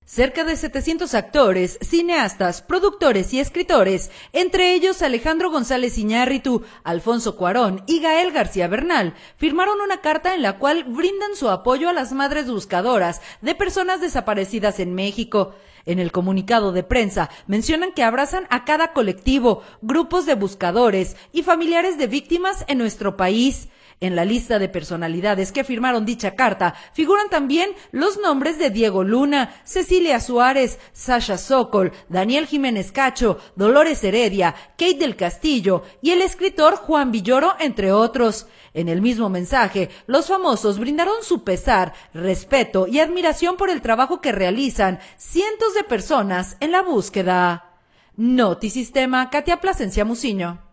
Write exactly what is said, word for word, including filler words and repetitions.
Cerca de setecientos actores, cineastas, productores y escritores, entre ellos Alejandro González Iñárritu, Alfonso Cuarón y Gael García Bernal, firmaron una carta en la cual brindan su apoyo a las madres buscadoras de personas desaparecidas en México. En el comunicado de prensa mencionan que abrazan a cada colectivo, grupos de buscadores y familiares de víctimas en nuestro país. En la lista de personalidades que firmaron dicha carta figuran también los nombres de Diego Luna, Cecilia Suárez, Sasha Sokol, Daniel Jiménez Cacho, Dolores Heredia, Kate del Castillo y el escritor Juan Villoro, entre otros. En el mismo mensaje, los famosos brindaron su pesar, respeto y admiración por el trabajo que realizan cientos de personas en la búsqueda. Notisistema, Katia Plasencia Muciño.